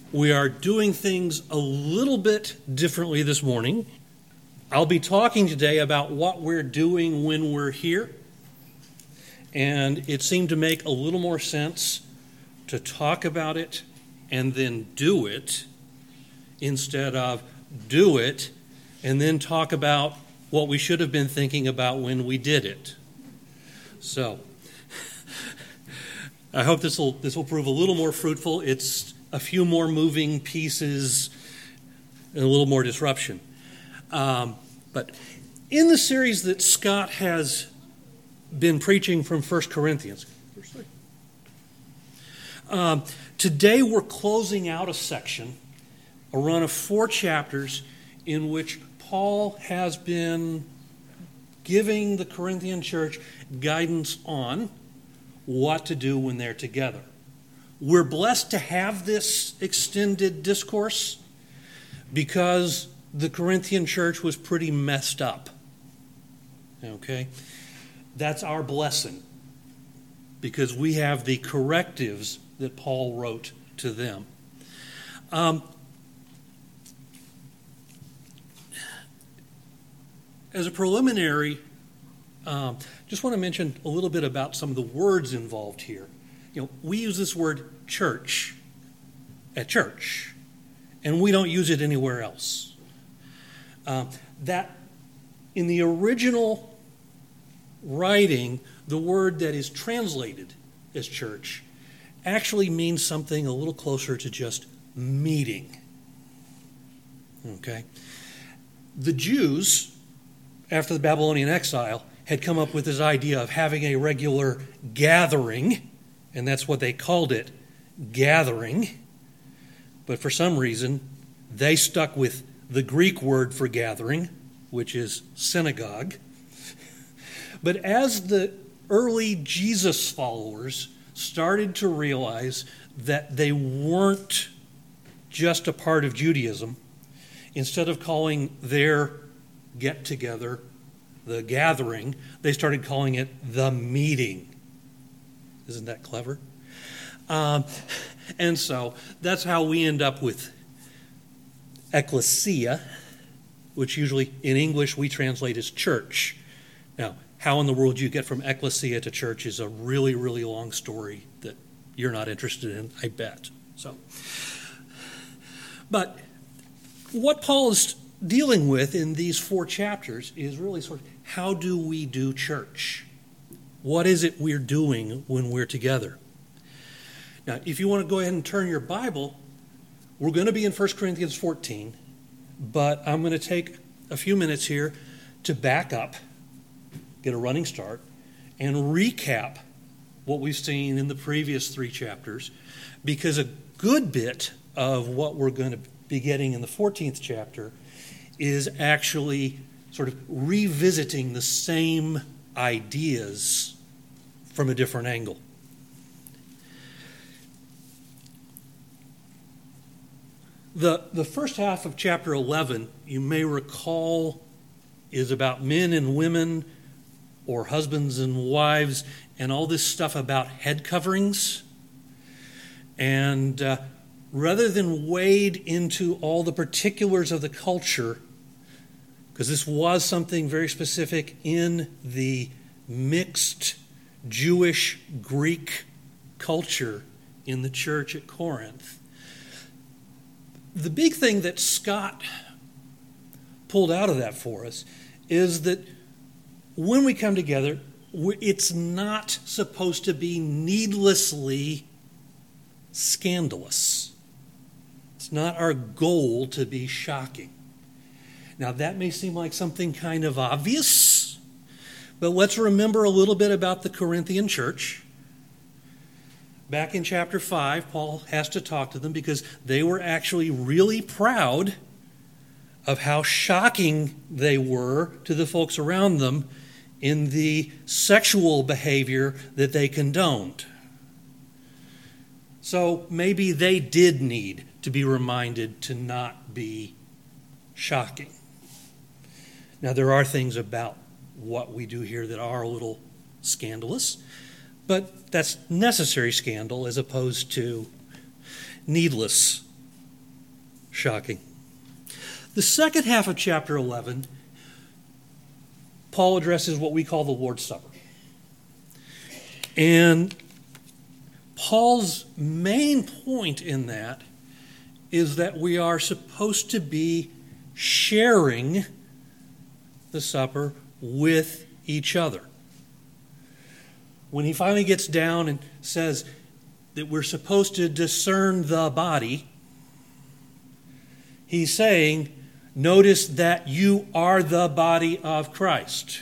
We are doing things a little bit differently this morning. I'll be talking today about what we're doing when we're here. And it seemed to make a little more sense to talk about it and then do it instead of do it and then talk about what we should have been thinking about when we did it. So, I hope this will prove a little more fruitful. It's a few more moving pieces and a little more disruption. But in the series that Scott has been preaching from 1 Corinthians, today we're closing out a section, a run of 4 chapters in which Paul has been giving the Corinthian church guidance on what to do when they're together. We're blessed to have this extended discourse because the Corinthian church was pretty messed up. Okay? That's our blessing because we have the correctives that Paul wrote to them. As a preliminary, just want to mention a little bit about some of the words involved here. We use this word church at church, and we don't use it anywhere else. That in the original writing, the word that is translated as church actually means something a little closer to just meeting. Okay? The Jews, after the Babylonian exile, had come up with this idea of having a regular gathering, and that's what they called it, gathering. But for some reason, they stuck with the Greek word for gathering, which is synagogue. But as the early Jesus followers started to realize that they weren't just a part of Judaism, instead of calling their get-together the gathering, they started calling it the meeting. Isn't that clever? And so that's how we end up with ecclesia, which usually in English we translate as church. Now, how in the world you get from ecclesia to church is a really, really long story that you're not interested in, I bet. But what Paul is dealing with in these 4 chapters is really sort of how do we do church? What is it we're doing when we're together? Now, if you want to go ahead and turn your Bible, we're going to be in 1 Corinthians 14, but I'm going to take a few minutes here to back up, get a running start, and recap what we've seen in the previous 3 chapters, because a good bit of what we're going to be getting in the 14th chapter is actually sort of revisiting the same ideas from a different angle. The first half of chapter 11, you may recall, is about men and women or husbands and wives and all this stuff about head coverings. And rather than wade into all the particulars of the culture, because this was something very specific in the mixed Jewish-Greek culture in the church at Corinth. The big thing that Scott pulled out of that for us is that when we come together, it's not supposed to be needlessly scandalous. It's not our goal to be shocking. Now, that may seem like something kind of obvious, but let's remember a little bit about the Corinthian church. Back in chapter 5, Paul has to talk to them because they were actually really proud of how shocking they were to the folks around them in the sexual behavior that they condoned. So maybe they did need to be reminded to not be shocking. Now, there are things about what we do here that are a little scandalous, but that's necessary scandal as opposed to needless Shocking. The second half of chapter 11, Paul addresses what we call the Lord's Supper. And Paul's main point in that is that we are supposed to be sharing the supper with each other. When he finally gets down and says that we're supposed to discern the body, he's saying, notice that you are the body of Christ.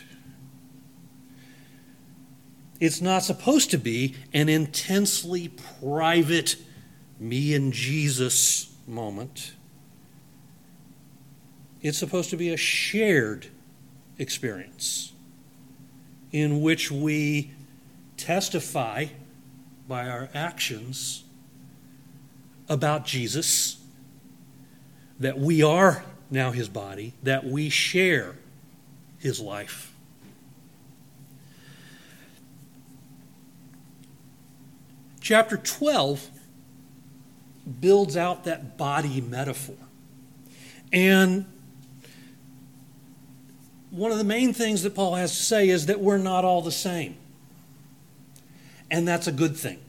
It's not supposed to be an intensely private me and Jesus moment. It's supposed to be a shared experience in which we testify by our actions about Jesus, that we are now his body, that we share his life. Chapter 12 builds out that body metaphor. And one of the main things that Paul has to say is that we're not all the same. And that's a good thing.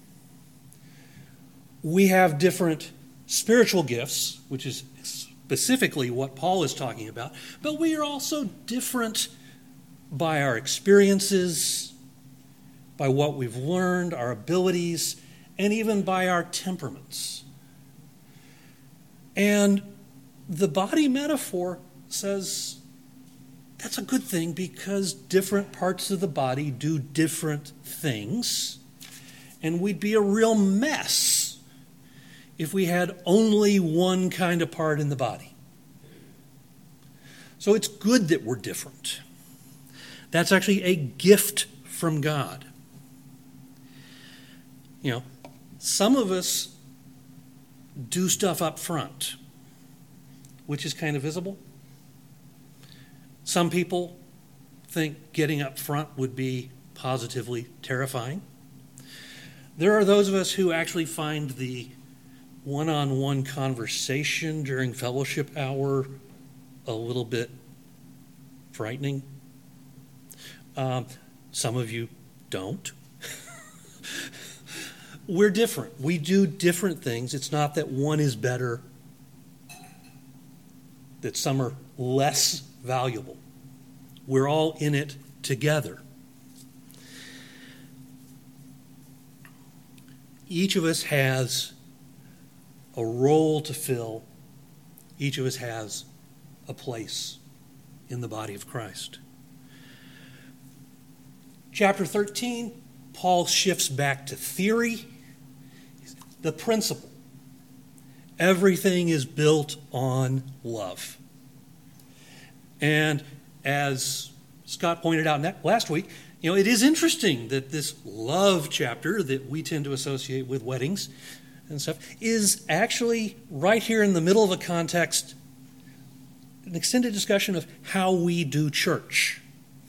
We have different spiritual gifts, which is specifically what Paul is talking about, but we are also different by our experiences, by what we've learned, our abilities, and even by our temperaments. And the body metaphor says that's a good thing because different parts of the body do different things, and we'd be a real mess if we had only one kind of part in the body. So it's good that we're different. That's actually a gift from God. You know, some of us do stuff up front, which is kind of visible. Some people think getting up front would be positively terrifying. There are those of us who actually find the one-on-one conversation during fellowship hour a little bit frightening. Some of you don't. We're different. We do different things. It's not that one is better, that some are less valuable. We're all in it together. Each of us has a role to fill. Each of us has a place in the body of Christ. Chapter 13, Paul shifts back to theory. The principle. Everything is built on love. And as Scott pointed out last week, it is interesting that this love chapter that we tend to associate with weddings and stuff is actually right here in the middle of a context, an extended discussion of how we do church.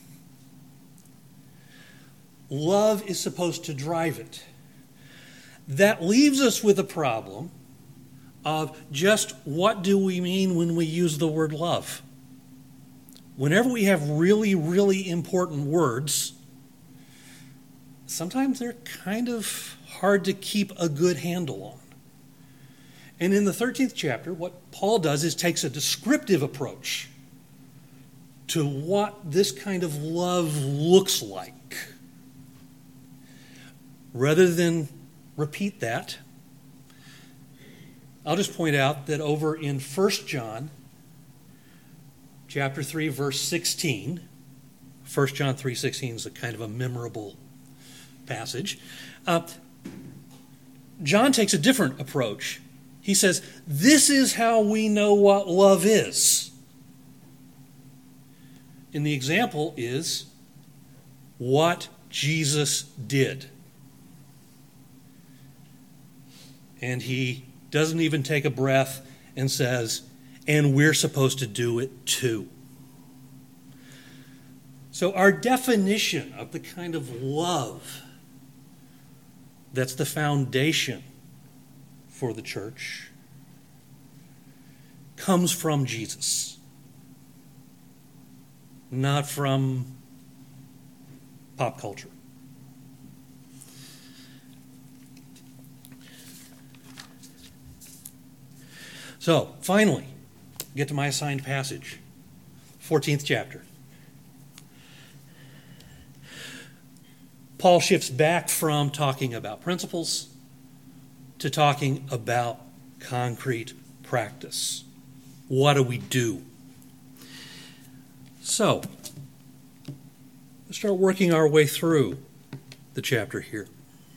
Love is supposed to drive it. That leaves us with a problem of just what do we mean when we use the word love? Whenever we have really, really important words, sometimes they're kind of hard to keep a good handle on. And in the 13th chapter, what Paul does is takes a descriptive approach to what this kind of love looks like. Rather than repeat that, I'll just point out that over in 1 John chapter 3, verse 16, 1 John 3:16 is a kind of a memorable passage. John takes a different approach. He says, this is how we know what love is. And the example is what Jesus did. And he doesn't even take a breath and says, and we're supposed to do it too. So our definition of the kind of love that's the foundation for the church comes from Jesus, not from pop culture. So, finally, get to my assigned passage, 14th chapter. Paul shifts back from talking about principles to talking about concrete practice. What do we do? So, let's start working our way through the chapter here.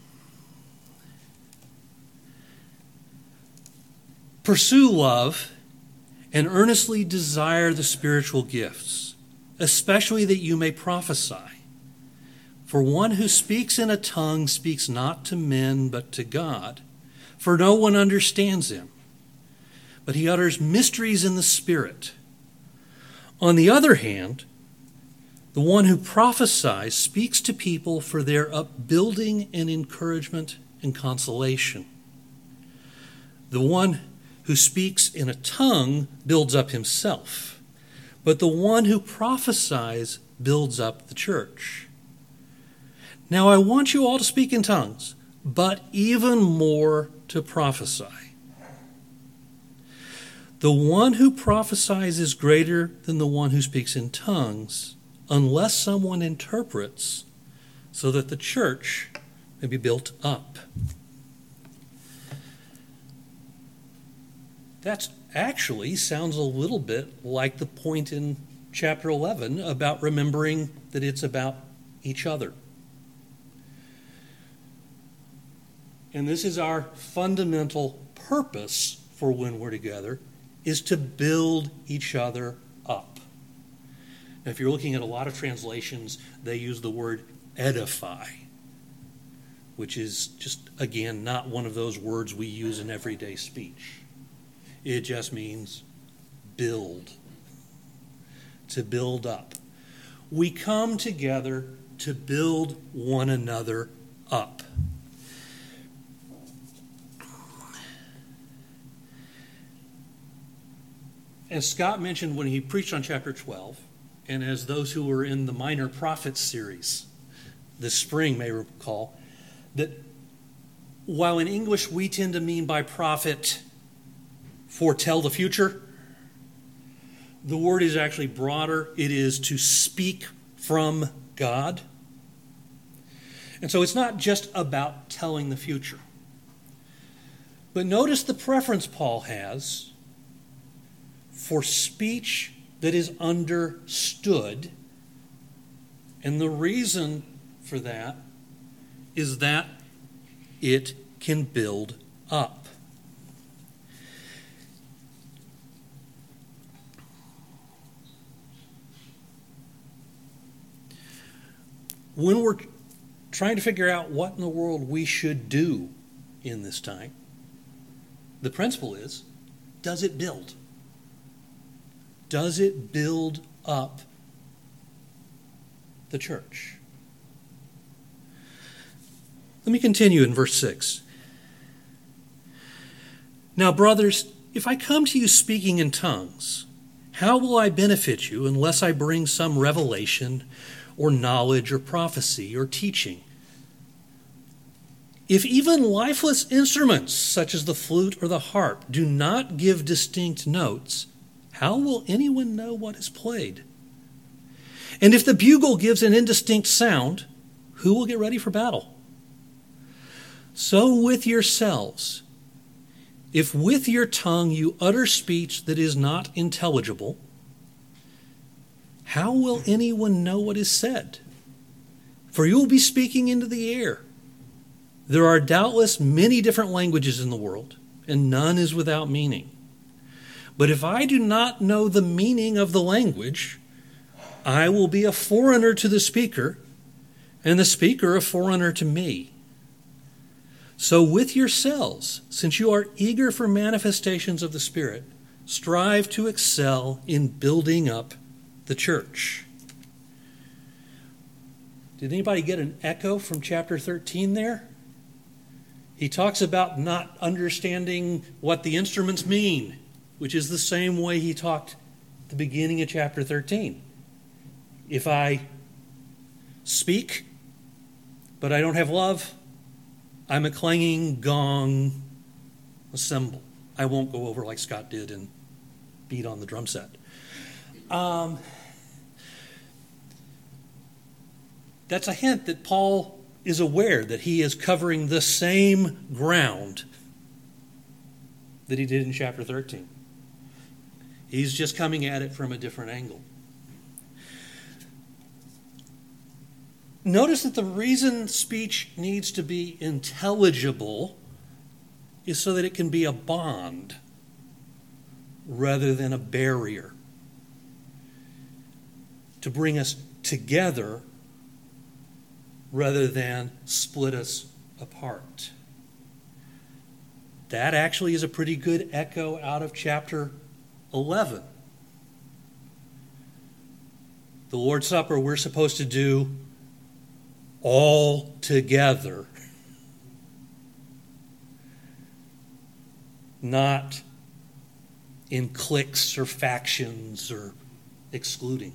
Pursue love and earnestly desire the spiritual gifts, especially that you may prophesy. For one who speaks in a tongue speaks not to men but to God, for no one understands him. But he utters mysteries in the Spirit. On the other hand, the one who prophesies speaks to people for their upbuilding and encouragement and consolation. The one who speaks in a tongue builds up himself, but the one who prophesies builds up the church. Now I want you all to speak in tongues, but even more to prophesy. The one who prophesies is greater than the one who speaks in tongues, unless someone interprets, so that the church may be built up. That actually sounds a little bit like the point in chapter 11 about remembering that it's about each other. And this is our fundamental purpose for when we're together, is to build each other up. Now, if you're looking at a lot of translations, they use the word edify, which is just, again, not one of those words we use in everyday speech. It just means build, to build up. We come together to build one another up. As Scott mentioned when he preached on chapter 12, and as those who were in the Minor Prophets series this spring may recall, that while in English we tend to mean by prophet foretell the future, the word is actually broader. It is to speak from God. And so it's not just about telling the future. But notice the preference Paul has for speech that is understood. And the reason for that is that it can build up. When we're trying to figure out what in the world we should do in this time, the principle is, does it build? Does it build up the church? Let me continue in verse 6. Now, brothers, if I come to you speaking in tongues, how will I benefit you unless I bring some revelation or knowledge or prophecy or teaching? If even lifeless instruments such as the flute or the harp do not give distinct notes, how will anyone know what is played? And if the bugle gives an indistinct sound, who will get ready for battle? So with yourselves, if with your tongue you utter speech that is not intelligible, how will anyone know what is said? For you will be speaking into the air. There are doubtless many different languages in the world, and none is without meaning. But if I do not know the meaning of the language, I will be a foreigner to the speaker, and the speaker a foreigner to me. So with yourselves, since you are eager for manifestations of the Spirit, strive to excel in building up the church. Did anybody get an echo from chapter 13 there? He talks about not understanding what the instruments mean. which is the same way he talked at the beginning of chapter 13. If I speak, but I don't have love, I'm a clanging gong, a cymbal. I won't go over like Scott did and beat on the drum set. That's a hint that Paul is aware that he is covering the same ground that he did in chapter 13. He's just coming at it from a different angle. Notice that the reason speech needs to be intelligible is so that it can be a bond rather than a barrier, to bring us together rather than split us apart. That actually is a pretty good echo out of chapter 11. The Lord's Supper we're supposed to do all together, not in cliques or factions or excluding.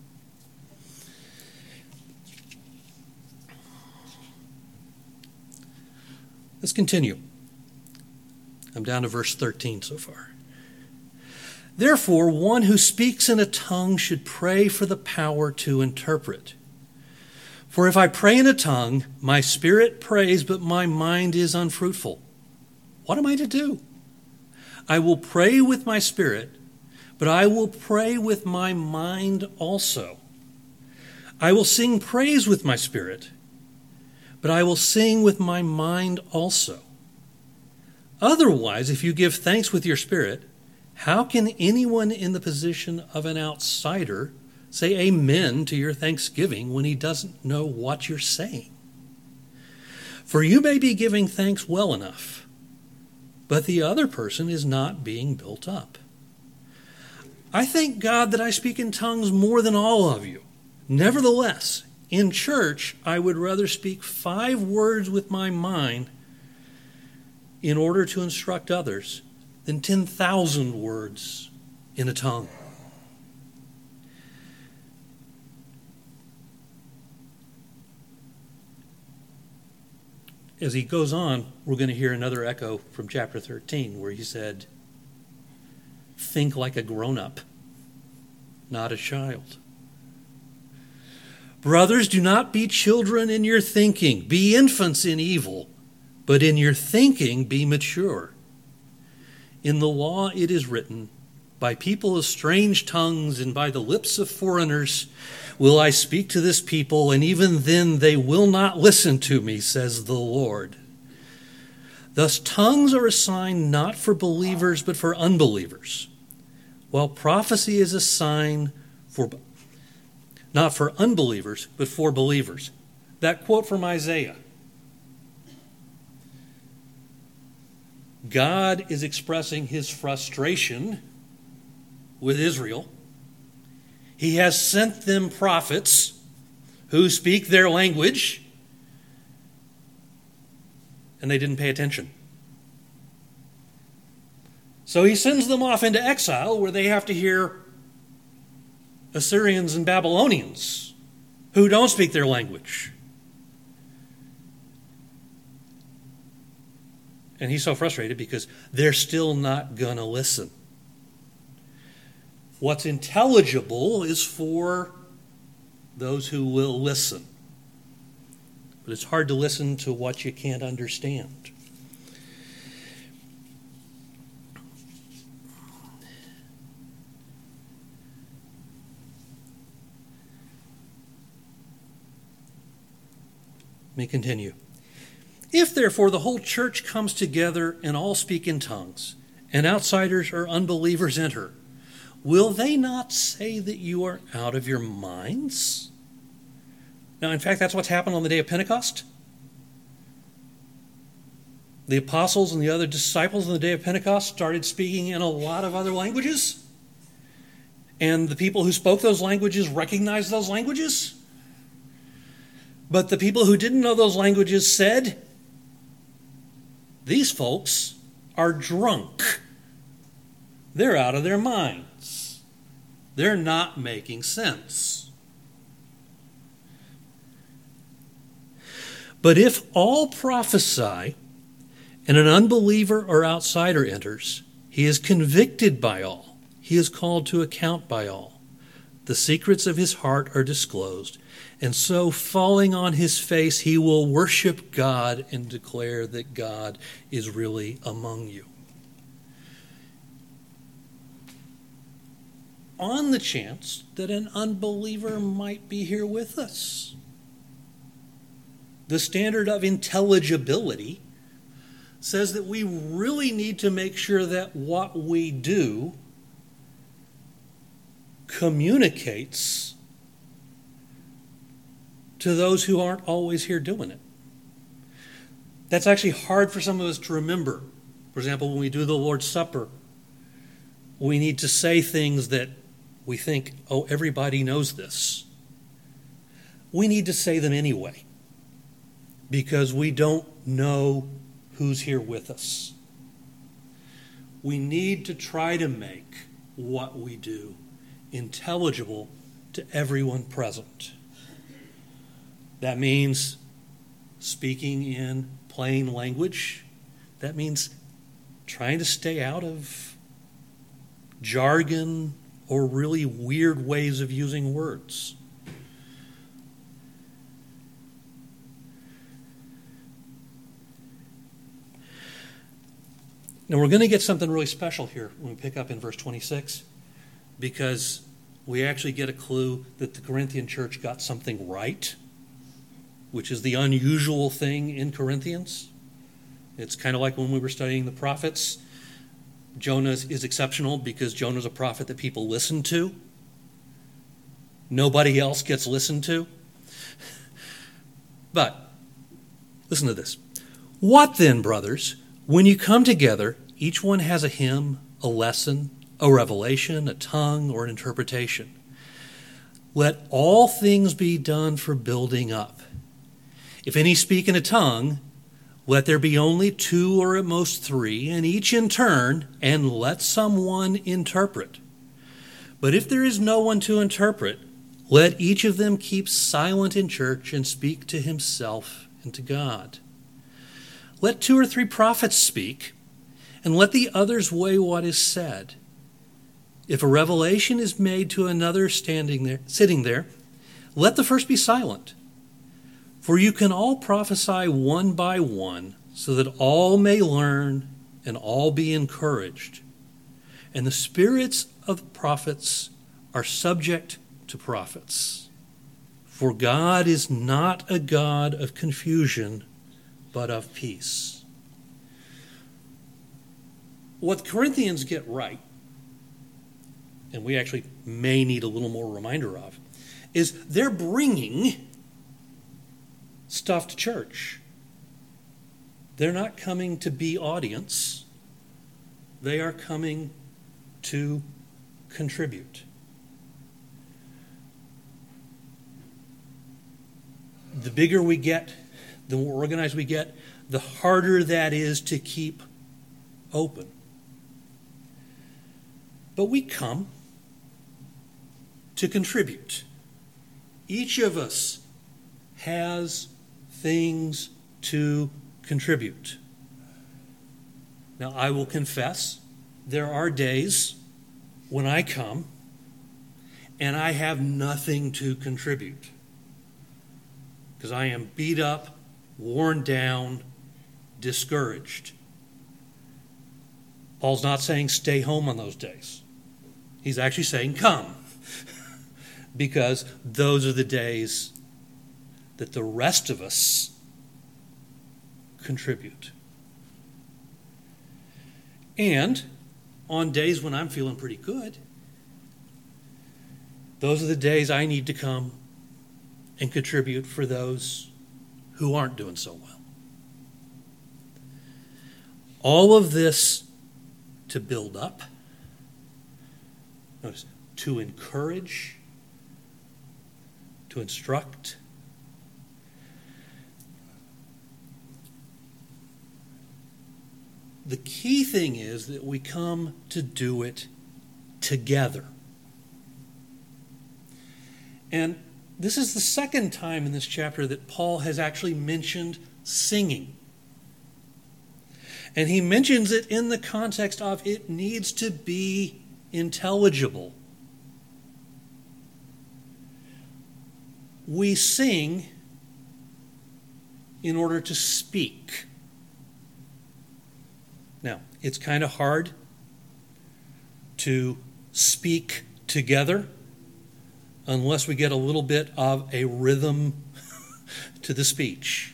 Let's continue. I'm down to verse 13 so far. Therefore, one who speaks in a tongue should pray for the power to interpret. For if I pray in a tongue, my spirit prays, but my mind is unfruitful. What am I to do? I will pray with my spirit, but I will pray with my mind also. I will sing praise with my spirit, but I will sing with my mind also. Otherwise, if you give thanks with your spirit, how can anyone in the position of an outsider say amen to your thanksgiving when he doesn't know what you're saying? For you may be giving thanks well enough, but the other person is not being built up. I thank God that I speak in tongues more than all of you. Nevertheless, in church, I would rather speak 5 words with my mind in order to instruct others than 10,000 words in a tongue. As he goes on, we're going to hear another echo from chapter 13 where he said, think like a grown-up, not a child. Brothers, do not be children in your thinking. Be infants in evil, but in your thinking be mature. In the law it is written, by people of strange tongues and by the lips of foreigners will I speak to this people, and even then they will not listen to me, says the Lord. Thus tongues are a sign not for believers but for unbelievers, while prophecy is a sign for not for unbelievers, but for believers. That quote from Isaiah. God is expressing his frustration with Israel. He has sent them prophets who speak their language, and they didn't pay attention. So he sends them off into exile where they have to hear Assyrians and Babylonians who don't speak their language. And he's so frustrated because they're still not going to listen. What's intelligible is for those who will listen. But it's hard to listen to what you can't understand. Let me continue. If, therefore, the whole church comes together and all speak in tongues, and outsiders or unbelievers enter, will they not say that you are out of your minds? Now, in fact, that's what's happened on the day of Pentecost. The apostles and the other disciples on the day of Pentecost started speaking in a lot of other languages. And the people who spoke those languages recognized those languages. But the people who didn't know those languages said, these folks are drunk. They're out of their minds. They're not making sense. But if all prophesy and an unbeliever or outsider enters, he is convicted by all. He is called to account by all. The secrets of his heart are disclosed, and so falling on his face, he will worship God and declare that God is really among you. On the chance that an unbeliever might be here with us. The standard of intelligibility says that we really need to make sure that what we do communicates to those who aren't always here doing it. That's actually hard for some of us to remember. For example, when we do the Lord's Supper, we need to say things that we think, oh, everybody knows this. We need to say them anyway, because we don't know who's here with us. We need to try to make what we do intelligible to everyone present. That means speaking in plain language. That means trying to stay out of jargon or really weird ways of using words. Now we're going to get something really special here when we pick up in verse 26, because we actually get a clue that the Corinthian church got something right, which is the unusual thing in Corinthians. It's kind of like when we were studying the prophets. Jonah is exceptional because Jonah's a prophet that people listen to. Nobody else gets listened to. But, listen to this. What then, brothers, when you come together, each one has a hymn, a lesson, a revelation, a tongue, or an interpretation. Let all things be done for building up. If any speak in a tongue, let there be only 2 or at most 3, and each in turn, and let someone interpret. But if there is no one to interpret, let each of them keep silent in church and speak to himself and to God. Let 2 or 3 prophets speak, and let the others weigh what is said. If a revelation is made to another sitting there, let the first be silent. For you can all prophesy one by one, so that all may learn and all be encouraged. And the spirits of prophets are subject to prophets. For God is not a God of confusion, but of peace. What the Corinthians get right, and we actually may need a little more reminder of, is they're bringing stuff to church. They're not coming to be audience. They are coming to contribute. The bigger we get, the more organized we get, the harder that is to keep open. But we come to contribute. Each of us has things to contribute. Now, I will confess, there are days when I come and I have nothing to contribute because I am beat up, worn down, discouraged. Paul's not saying stay home on those days. He's actually saying come because those are the days that the rest of us contribute. And on days when I'm feeling pretty good, those are the days I need to come and contribute for those who aren't doing so well. All of this to build up, notice, to encourage, to instruct. The key thing is that we come to do it together. And this is the second time in this chapter that Paul has actually mentioned singing. And he mentions it in the context of it needs to be intelligible. We sing in order to speak. Now, it's kind of hard to speak together unless we get a little bit of a rhythm to the speech.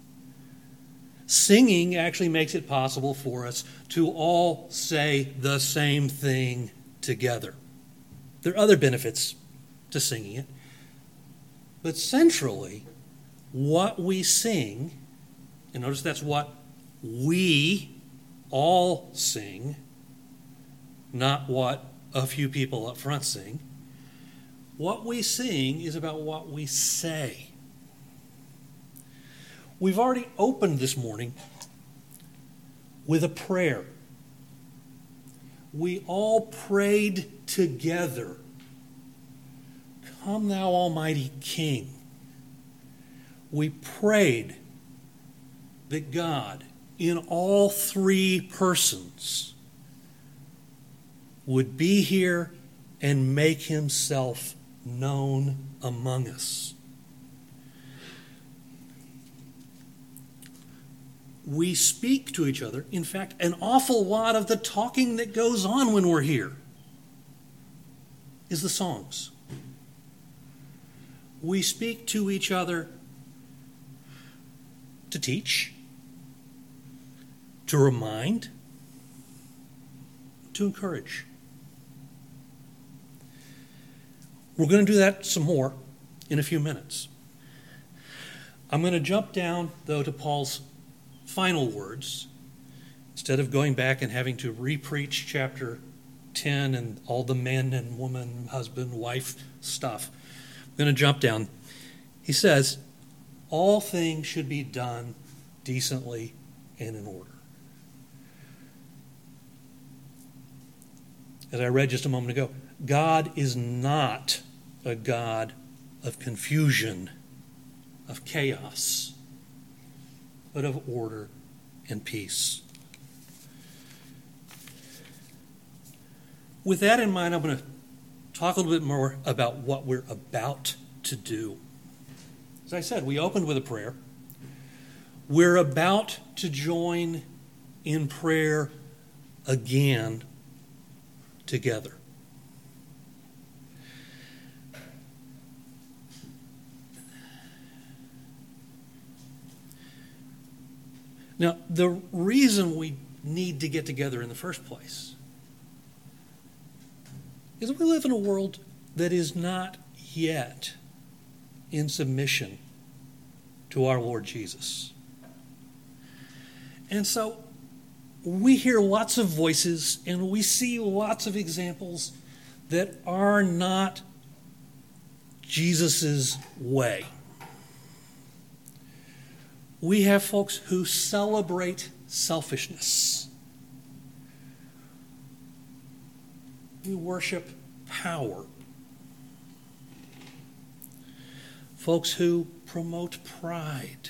Singing actually makes it possible for us to all say the same thing together. There are other benefits to singing it, but centrally, what we sing, and notice that's what we all sing, not what a few people up front sing. What we sing is about what we say. We've already opened this morning with a prayer. We all prayed together, "Come thou Almighty King." We prayed that God, in all three persons, would be here and make himself known among us. We speak to each other. In fact, an awful lot of the talking that goes on when we're here is the songs. We speak to each other to teach, to remind, to encourage. We're going to do that some more in a few minutes. I'm going to jump down, though, to Paul's final words. Instead of going back and having to re-preach chapter 10 and all the man and woman, husband, wife stuff, I'm going to jump down. He says, all things should be done decently and in order. As I read just a moment ago, God is not a God of confusion, of chaos, but of order and peace. With that in mind, I'm going to talk a little bit more about what we're about to do. As I said, we opened with a prayer. We're about to join in prayer again together. Now, the reason we need to get together in the first place is we live in a world that is not yet in submission to our Lord Jesus. And so we hear lots of voices and we see lots of examples that are not Jesus' way. We have folks who celebrate selfishness. We worship power. Folks who promote pride.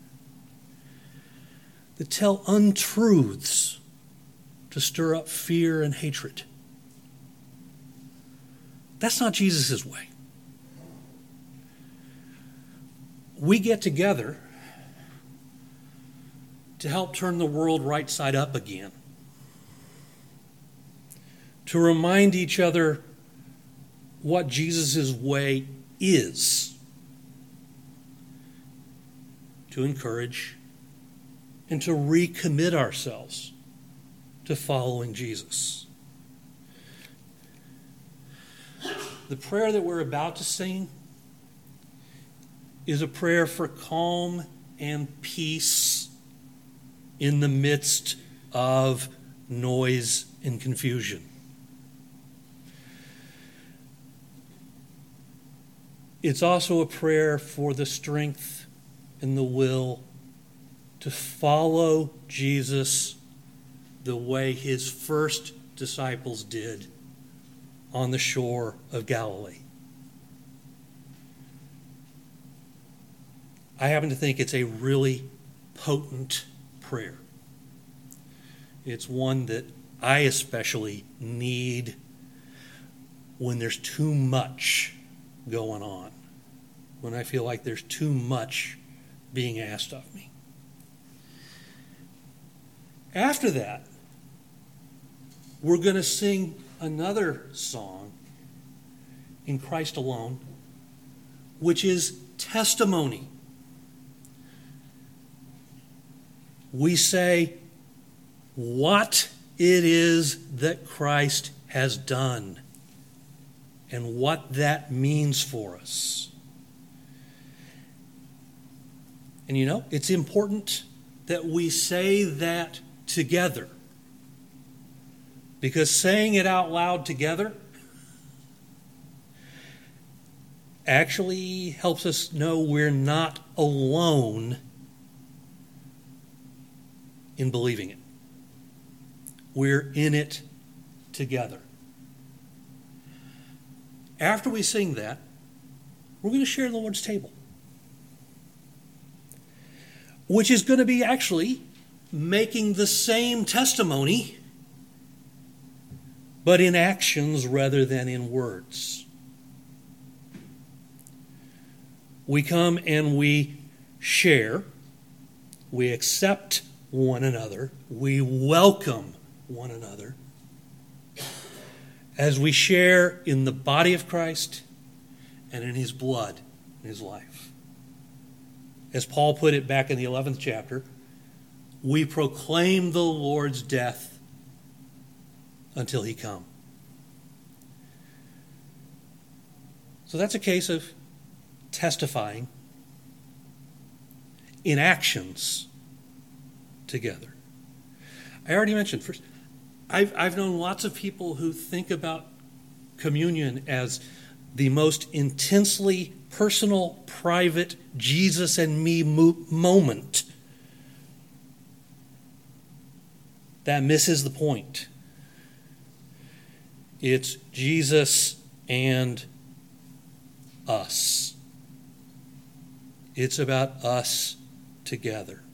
That tell untruths to stir up fear and hatred. That's not Jesus' way. We get together to help turn the world right side up again. To remind each other what Jesus' way is. To encourage and to recommit ourselves to following Jesus. The prayer that we're about to sing is a prayer for calm and peace in the midst of noise and confusion. It's also a prayer for the strength and the will to follow Jesus the way his first disciples did on the shore of Galilee. I happen to think it's a really potent prayer. It's one that I especially need when there's too much going on, when I feel like there's too much being asked of me. After that, we're going to sing another song in Christ alone, which is testimony. We say what it is that Christ has done and what that means for us. And you know, it's important that we say that together, because saying it out loud together actually helps us know we're not alone in believing it. We're in it together. After we sing that, we're going to share the Lord's table, which is going to be actually making the same testimony, but in actions rather than in words. We come and we share, we accept one another, we welcome one another as we share in the body of Christ and in his blood, in his life. As Paul put it back in the 11th chapter, we proclaim the Lord's death until he come. So that's a case of testifying in actions together. I already mentioned first, I've known lots of people who think about communion as the most intensely personal, private, Jesus and me moment. That misses the point. It's Jesus and us. It's about us together.